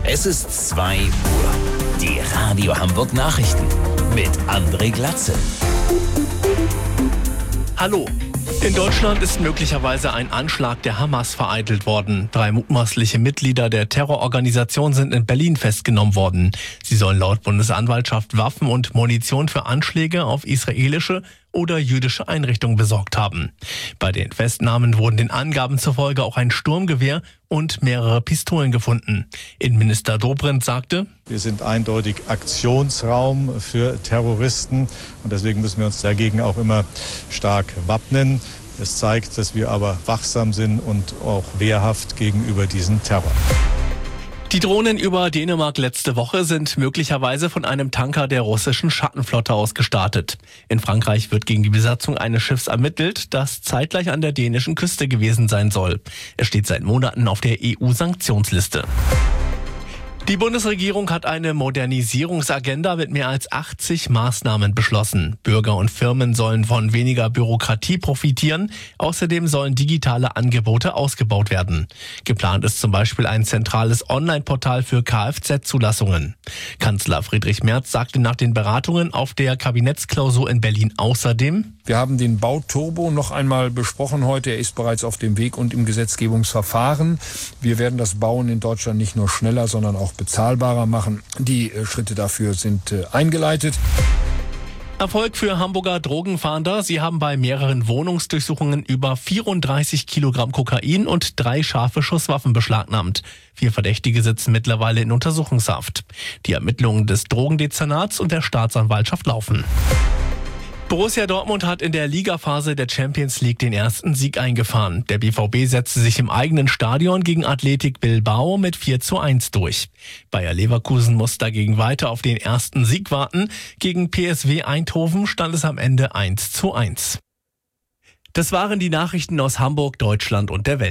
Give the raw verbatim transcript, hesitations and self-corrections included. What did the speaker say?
Es ist zwei Uhr. Die Radio Hamburg Nachrichten mit André Glatze. Hallo. In Deutschland ist möglicherweise ein Anschlag der Hamas vereitelt worden. Drei mutmaßliche Mitglieder der Terrororganisation sind in Berlin festgenommen worden. Sie sollen laut Bundesanwaltschaft Waffen und Munition für Anschläge auf israelische oder jüdische Einrichtungen besorgt haben. Bei den Festnahmen wurden den Angaben zufolge auch ein Sturmgewehr und mehrere Pistolen gefunden. Innenminister Dobrindt sagte: Wir sind eindeutig Aktionsraum für Terroristen und deswegen müssen wir uns dagegen auch immer stark wappnen. Es zeigt, dass wir aber wachsam sind und auch wehrhaft gegenüber diesem Terror. Die Drohnen über Dänemark letzte Woche sind möglicherweise von einem Tanker der russischen Schattenflotte aus gestartet. In Frankreich wird gegen die Besatzung eines Schiffs ermittelt, das zeitgleich an der dänischen Küste gewesen sein soll. Es steht seit Monaten auf der E U-Sanktionsliste. Die Bundesregierung hat eine Modernisierungsagenda mit mehr als achtzig Maßnahmen beschlossen. Bürger und Firmen sollen von weniger Bürokratie profitieren. Außerdem sollen digitale Angebote ausgebaut werden. Geplant ist zum Beispiel ein zentrales Online-Portal für Kfz-Zulassungen. Kanzler Friedrich Merz sagte nach den Beratungen auf der Kabinettsklausur in Berlin außerdem: Wir haben den Bauturbo noch einmal besprochen heute. Er ist bereits auf dem Weg und im Gesetzgebungsverfahren. Wir werden das Bauen in Deutschland nicht nur schneller, sondern auch bezahlbarer machen. Die äh, Schritte dafür sind äh, eingeleitet. Erfolg für Hamburger Drogenfahnder. Sie haben bei mehreren Wohnungsdurchsuchungen über vierunddreißig Kilogramm Kokain und drei scharfe Schusswaffen beschlagnahmt. Vier Verdächtige sitzen mittlerweile in Untersuchungshaft. Die Ermittlungen des Drogendezernats und der Staatsanwaltschaft laufen. Borussia Dortmund hat in der Ligaphase der Champions League den ersten Sieg eingefahren. Der B V B setzte sich im eigenen Stadion gegen Athletic Bilbao mit vier zu eins durch. Bayer Leverkusen muss dagegen weiter auf den ersten Sieg warten. Gegen P S V Eindhoven stand es am Ende eins zu eins. Das waren die Nachrichten aus Hamburg, Deutschland und der Welt.